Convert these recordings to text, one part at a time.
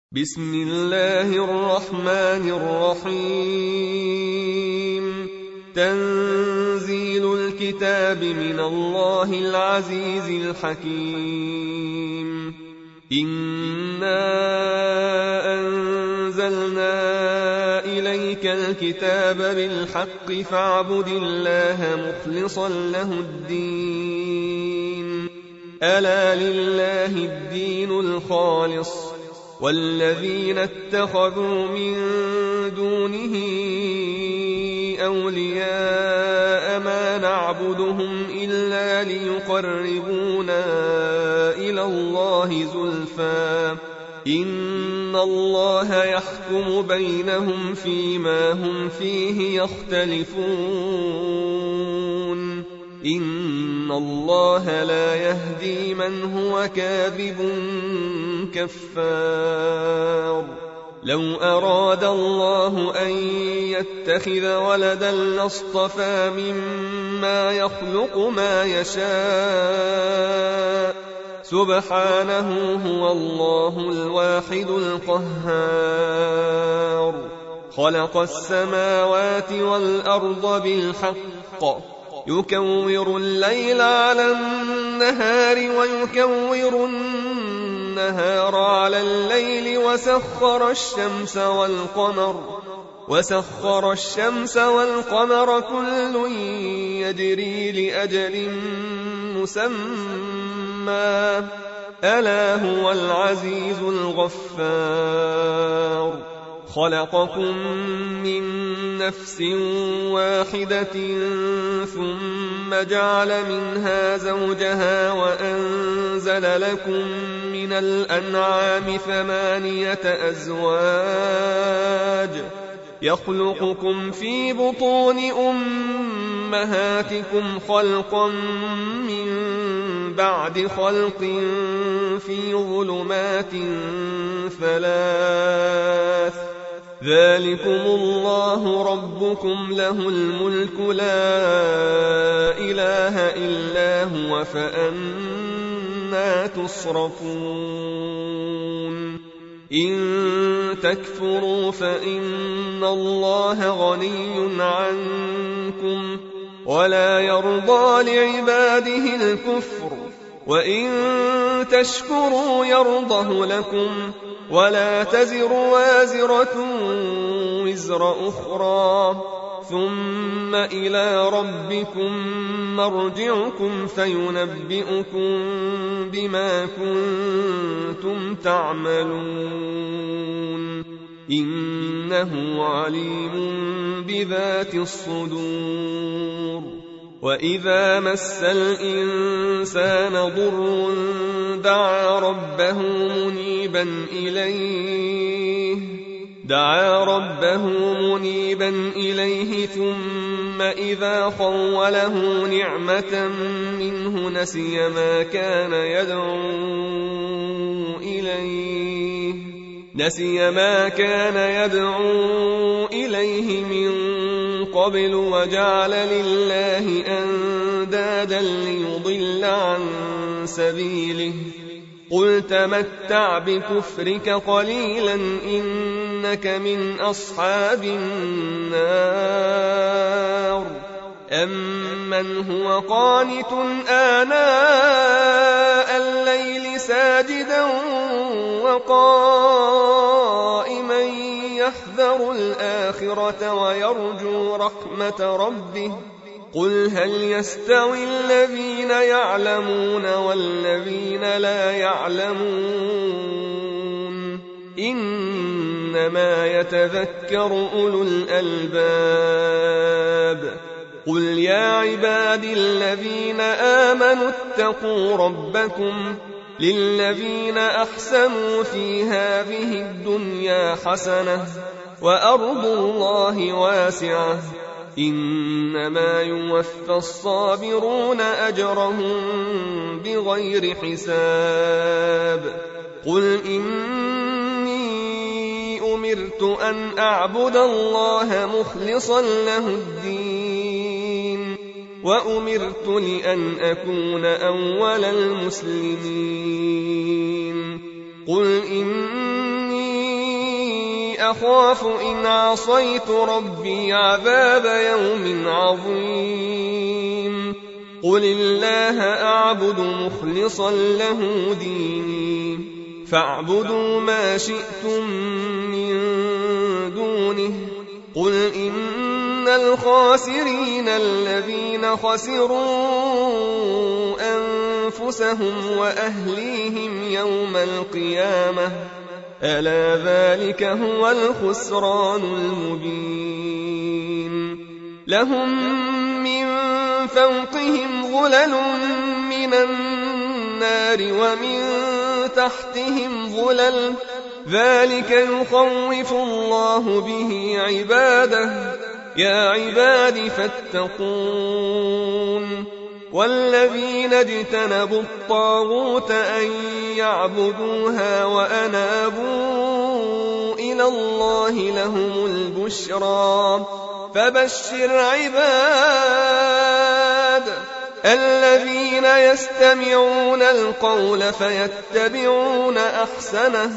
بسم الله الرحمن الرحيم. تنزيل الكتاب من الله العزيز الحكيم. إنا أنزلنا إليك الكتاب بالحق فاعبد الله مخلصا له الدين. ألا لله الدين الخالص والذين اتخذوا من دونه أولياء ما نعبدهم إلا ليقربونا إلى الله زلفى إن الله يحكم بينهم فيما هم فيه يختلفون إن الله لا يهدي من هو كاذب كفار. لو أراد الله أن يتخذ ولدا لاصطفى مما يخلق ما يشاء سبحانه هو الله الواحد القهار. خلق السماوات والأرض بالحق يكور الليل على النهار ويكور النهار على الليل وسخر الشمس والقمر كل يجري لأجل مسمى ألا هو العزيز الغفار. خلقكم من نفس واحدة ثم جعل منها زوجها وأنزل لكم من الأنعام 8 أزواج يخلقكم في بطون أمهاتكم خلقا من بعد خلق في ظلمات 3 ذلكم الله ربكم له الملك لا إله إلا هو فأنى تصرفون. إن تكفروا فإن الله غني عنكم ولا يرضى لعباده الكفر وإن تشكروا يرضه لكم ولا تزر وازرة وزر أخرى ثم إلى ربكم مرجعكم فينبئكم بما كنتم تعملون إنه عليم بذات الصدور. وإذا مس الإنسان ضر دعا ربه منيبا إليه ثم إذا خوله نعمة منه نسي ما كان يدعو إليه من قبل وجعل لله أندادا ليضل عن سبيله. قل تمتع بكفرك قليلا إنك من أصحاب النار. أمن هو قانت آناء الليل ساجدا وقائما يحذر الآخرة ويرجو رحمة ربه قل هل يستوي الذين يعلمون والذين لا يعلمون إنما يتذكر أولو الألباب. قل يا عبادي الذين آمنوا اتقوا ربكم للذين أحسنوا في هذه الدنيا حسنة وأرض الله واسعة إنما يوفى الصابرون أجرهم بغير حساب. قل إني أمرت أن أعبد الله مخلصا له الدين وأمرت لأن أكون أول المسلمين. قل إني أخاف إن عصيت ربي عذاب يوم عظيم قل الله أعبد مخلصا له ديني فاعبدوا ما شئتم من دونه قل إن الخاسرين الذين خسروا أنفسهم وأهليهم يوم القيامة ألا ذلك هو الخسران المبين لهم من فوقهم ظلل من النار ومن تحتهم ظلل ذلك يخوف الله به عباده يا عباد فاتقون والذين اجتنبوا الطاغوت أن يعبدوها وأنابوا إلى الله لهم البشرى فبشر عباد الذين يستمعون القول فيتبعون أحسنه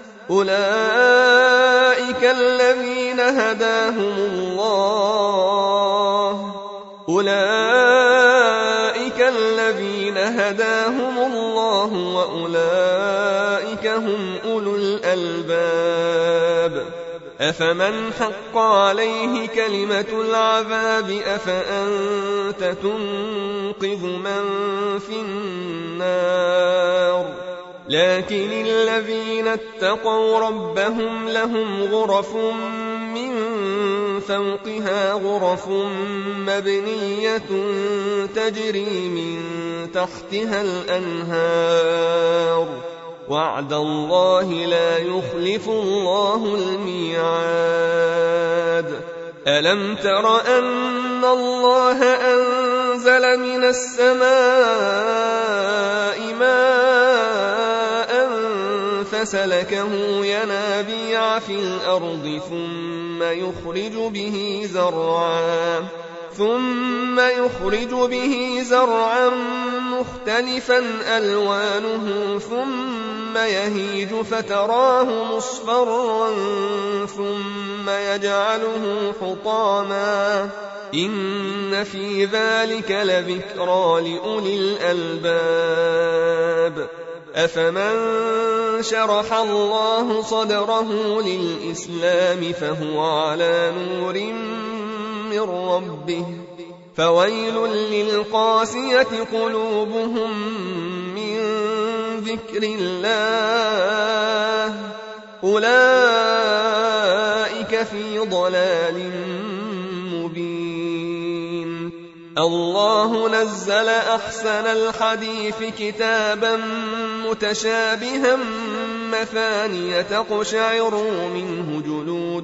أولئك الذين هداهم الله وأولئك هم أولو الألباب أفمن حق عليه كلمة العذاب أفأنت تنقذ من في النار لكن الذين اتقوا ربهم لهم غرف من فوقها غرف مبنية تجري من تحتها الأنهار وعد الله لا يخلف الله الميعاد ألم تر أن الله أنزل من السماء ماء فسلكه ينابيع في الأرض ثم يخرج به زرعا مختلفا ألوانه ثم يهيج فتراه مصفرا ثم يجعله حطاما إن في ذلك لذكرى لأولي الألباب أفمن شرح الله صدره للإسلام فهو على نور من ربه فويل للقاسية قلوبهم من ذكر الله أولئك في ضلال مبين الله نزل أحسن الحديث كتابا متشابها مثانية تقشعر منه جلود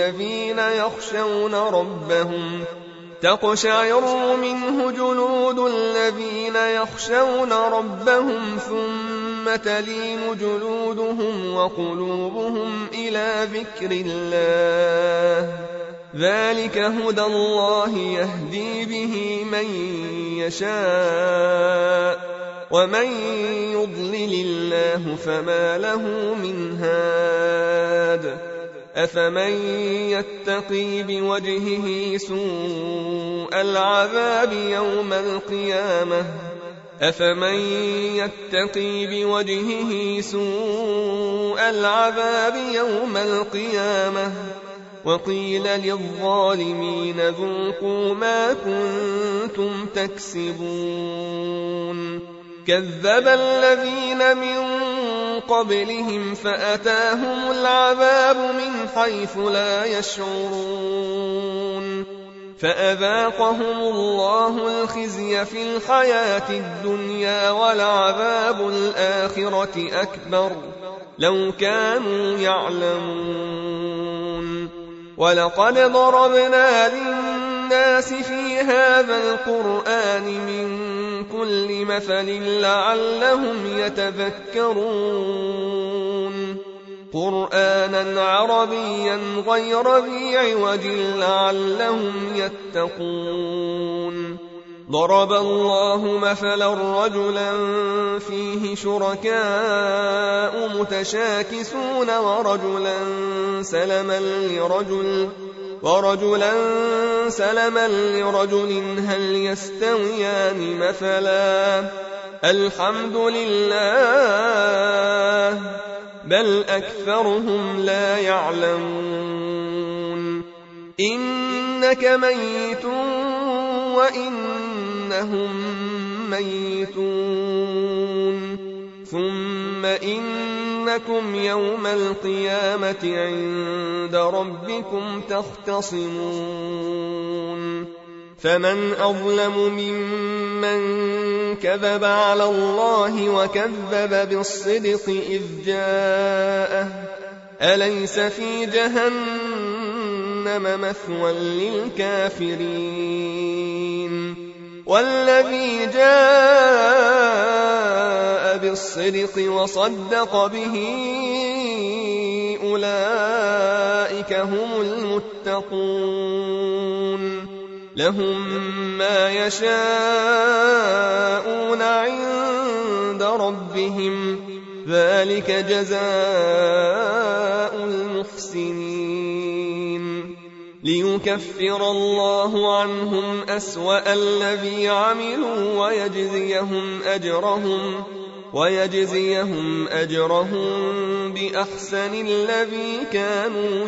الذين يخشون ربهم ثم تلين جلودهم وقلوبهم إلى ذكر الله ذلك هدى الله يهدي به من يشاء ومن يضلل الله فما له من هاد أفمن يتقي بوجهه سوء العذاب يوم القيامة وقيل للظالمين ذوقوا ما كنتم تكسبون كذب الذين من قبلهم فأتاهم العذاب من حيث لا يشعرون فأذاقهم الله الخزي في الحياة الدنيا ولعذاب الآخرة أكبر لو كانوا يعلمون ولقد ضربنا للناس في هذا القرآن من كل مثل لعلهم يتذكرون قرآنا عربيا غير ذي عوج لعلهم يتقون ضرب الله مثلا رجلا فيه شركاء متشاكسون ورجلا سلما لرجل هل يستويان مثلا الحمد لله بل أكثرهم لا يعلمون إنك ميت وإنهم ميتون ثم إنكم يوم القيامة عند ربكم تختصمون فمن أظلم ممن كذب على الله وكذب بالصدق إذ جاءه أليس في جهنم مثوى للكافرين والذي جاء بالصدق وصدق به أولئك هم المتقون لهم ما يشاءون عند ربهم ذلك جزاء المحسنين ليكفر الله عنهم أسوأ الذي عملوا ويجزيهم أجرهم بأحسن الذي كانوا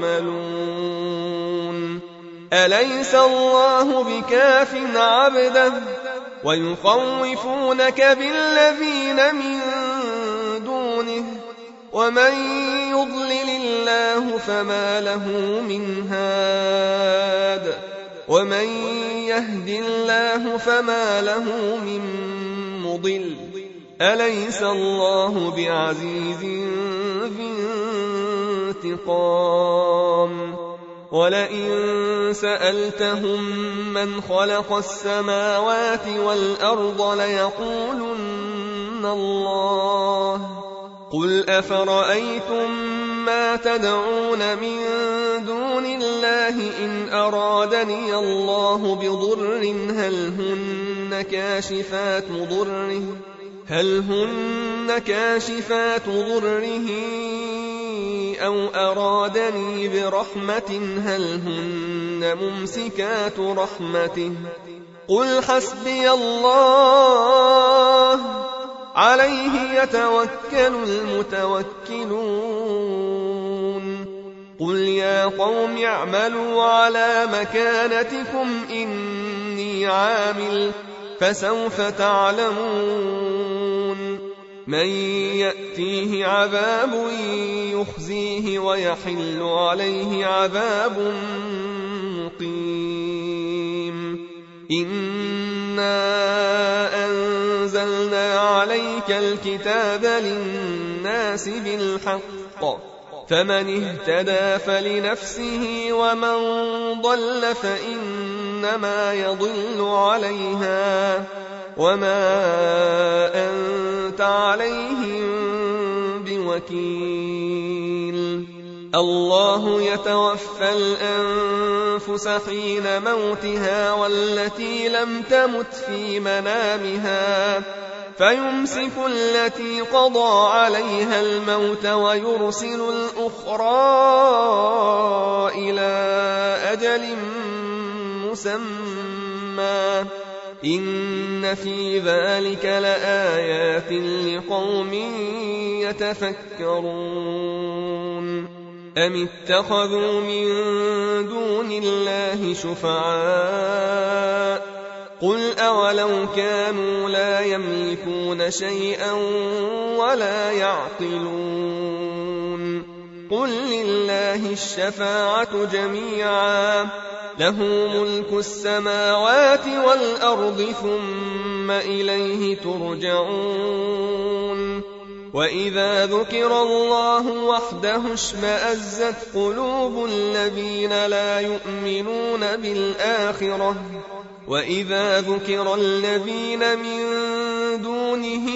يعملون أليس الله بكاف عبده ويخوفونك بالذين من دونه ومن يضلل الله فما له من هاد ومن يهد الله فما له من مضل أليس الله بعزيز ذي انتقام ولئن سألتهم من خلق السماوات والأرض ليقولن الله قل أفرأيتم ما تدعون من دون الله إن أرادني الله بضر هل هن كاشفات ضره أو أرادني برحمة هل هن ممسكات رحمته قل حسبي الله عليه يتوكل المتوكلون قل يا قوم اعملوا على مكانتكم إني عامل فسوف تعلمون من يأتيه عذاب يخزيه ويحل عليه عذاب مقيم إنا أنزلنا عليك الكتاب للناس بالحق فمن اهتدى فلنفسه ومن ضل فإنما يضل عليها وما أنت عليهم بوكيل الله يتوفى الأنفس حين موتها والتي لم تمت في منامها فيمسك التي قضى عليها الموت ويرسل الأخرى إلى أجل مسمى إن في ذلك لآيات لقوم يتفكرون أم اتخذوا من دون الله شفعاء قل أولو كانوا لا يملكون شيئا ولا يعقلون قل لله الشفاعة جميعا له ملك السماوات والأرض ثم إليه ترجعون وإذا ذكر الله وحده اشمأزت قلوب الذين لا يؤمنون بالآخرة وإذا ذكر الذين من دونه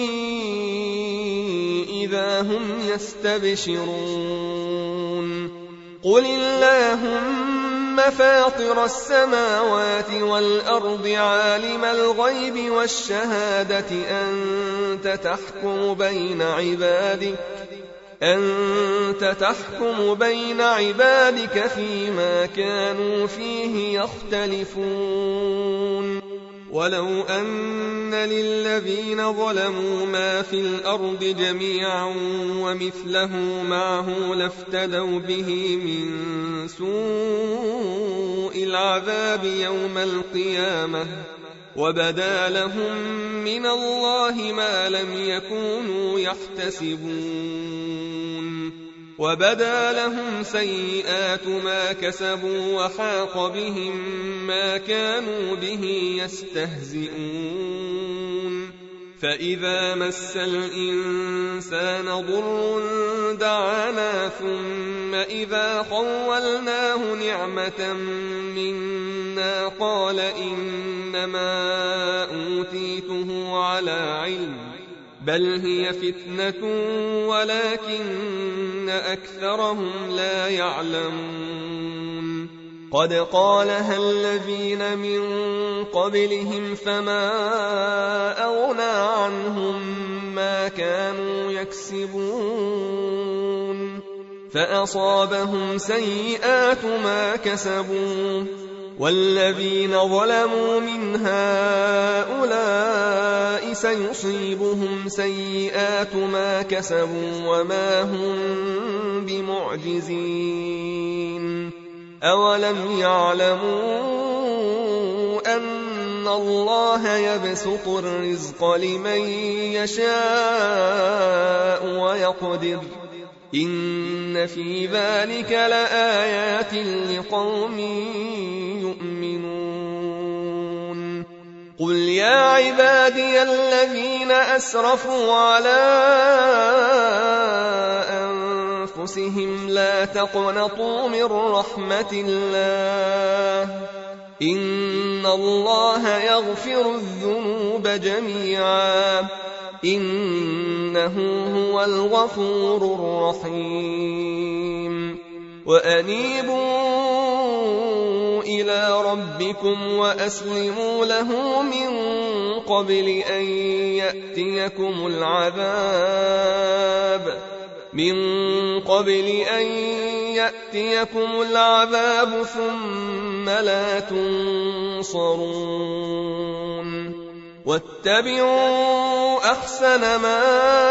إذا هم يستبشرون قل اللهم فاطر السماوات والأرض عالم الغيب والشهادة أنت تحكم بين عبادك فيما كانوا فيه يختلفون ولو أن للذين ظلموا ما في الأرض جميعا ومثله معه لافتدوا به من سوء العذاب يوم القيامة وبدا لهم من الله ما لم يكونوا يحتسبون وبدا لهم سيئات ما كسبوا وحاق بهم ما كانوا به يستهزئون فإذا مس الإنسان ضر دعانا ثم إذا خولناه نعمة منا قال إنما أوتيته على علم بل هي فتنة ولكن أكثرهم لا يعلمون قد قالها الذين من قبلهم فما أغنى عنهم ما كانوا يكسبون فأصابهم سيئات ما كسبوا والذين ظلموا من هؤلاء سيصيبهم سيئات ما كسبوا وما هم بمعجزين أولم يعلموا أن الله يبسط الرزق لمن يشاء ويقدر إن في ذلك لآيات لقوم يؤمنون قل يا عبادي الذين أسرفوا على أنفسهم لا تقنطوا من رحمة الله إن الله يغفر الذنوب جميعا إنه هو الغفور الرحيم وأنيبوا إلى ربكم وأسلموا له من قبل أن يأتيكم العذاب ثم لا تنصرون واتبعوا أحسن ما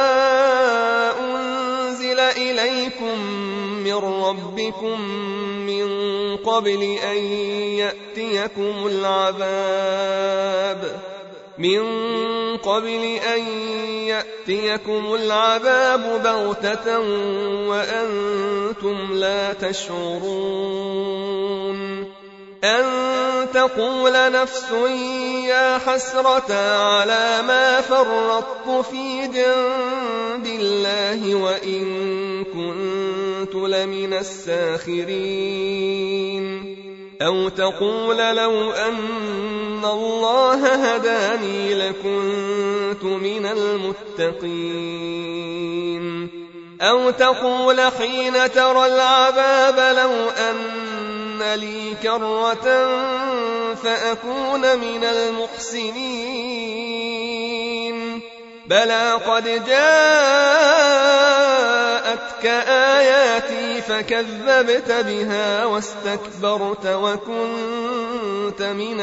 أنزل إليكم من ربكم من قبل أن يأتيكم العذاب بغتة وأنتم لا تشعرون أن تقول نفس يا حسرة على ما فرطت في جنب الله وإن كنت لمن الساخرين أو تقول لو أن الله هداني لكنت من المتقين أو تقول حين ترى العذاب لو أن لي كرة فأكون من المحسنين بلى قد جاءتك آياتي فكذبت بها واستكبرت وكنت من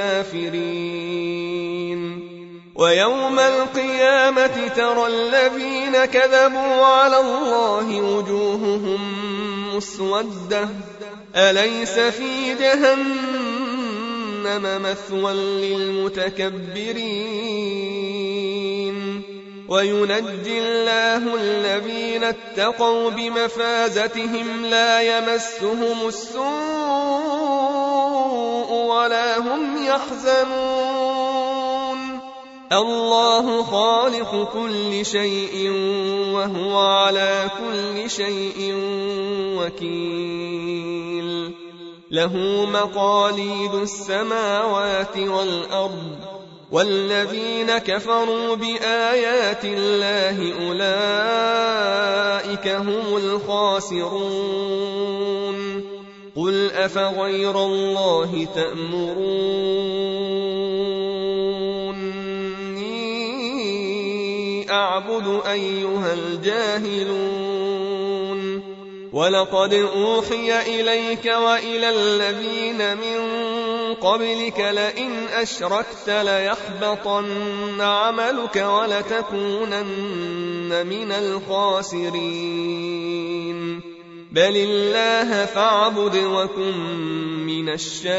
الكافرين ويوم القيامة ترى الذين كذبوا على الله وجوههم مسودة أليس في جهنم مثوى للمتكبرين وينجي الله الذين اتقوا بمفازتهم لا يمسهم السوء ولا هم يحزنون الله خالق كل شيء وهو على كل شيء وكيل له مقاليد السماوات والأرض والذين كفروا بآيات الله أولئك هم الخاسرون قل أفغير الله تأمروني أعبد أيها الجاهلون ولقد أوحي إليك وإلى الذين من قبلك لئن أشركت ليحبطن عملك ولتكونن من الخاسرين بل الله فاعبد وكن من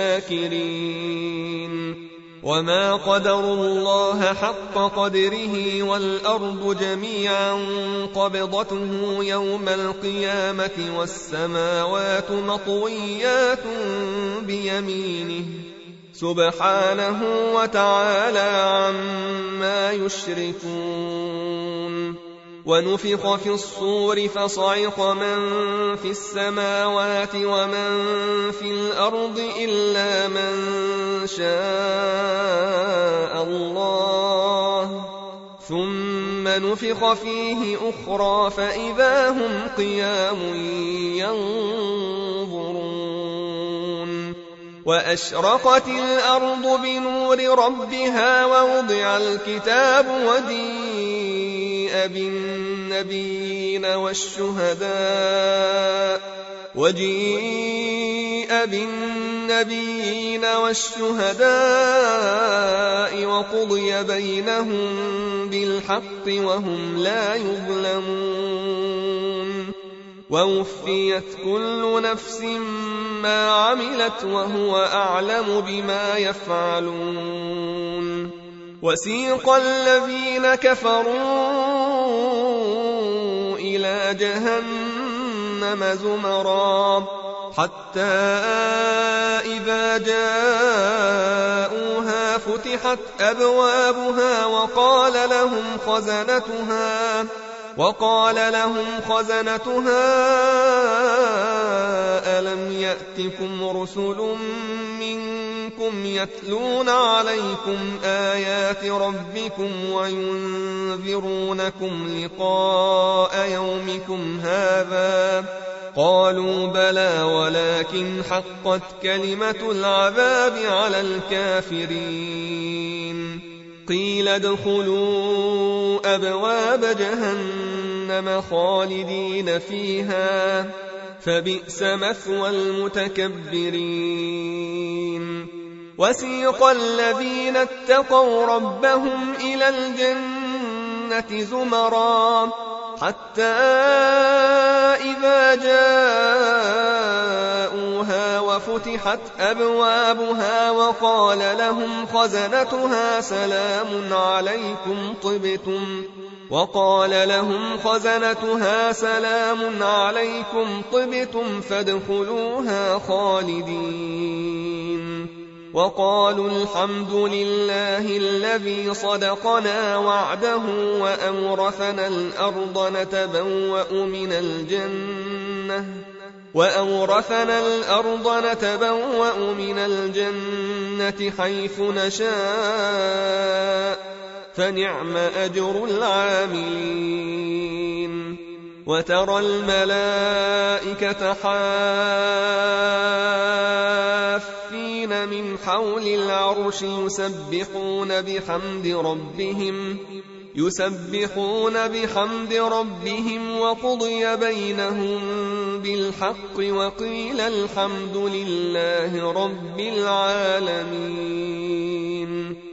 الشاكرين وما قدروا الله حق قدره والأرض جميعا قبضته يوم القيامة والسماوات مطويات بيمينه سبحانه وتعالى عما يشركون ونفخ في الصور فصعق من في السماوات ومن في الأرض إلا من شاء الله ثم نفخ فيه أخرى فإذا هم قيام ينظرون وأشرقت الأرض بنور ربها ووضع الكتاب وجيء بالنبيين والشهداء وقضي بينهم بالحق وهم لا يظلمون ووفيت كل نفس ما عملت وهو أعلم بما يفعلون وسيق الذين كفروا إلى جهنم زمرا حتى إذا جاءوها فتحت أبوابها وقال لهم خزنتها ألم يأتكم رسل منكم يتلون عليكم آيات ربكم وينذرونكم لقاء يومكم هذا قالوا بلى ولكن حقت كلمة العذاب على الكافرين قيل ادخلوا أبواب جهنم خالدين فيها فبئس مثوى المتكبرين وسيق الذين اتقوا ربهم إلى الجنة زمرا حتى إذا جاءوها وفتحت أبوابها وقال لهم خزنتها سلام عليكم طبتم فادخلوها خالدين وقالوا الحمد لله الذي صدقنا وعده وأورثنا الأرض نتبوأ من الجنة حيث نشاء فنعم أجر العاملين وترى الملائكة حافين من حول العرش يسبحون بحمد ربهم وقضي بينهم بالحق وقيل الحمد لله رب العالمين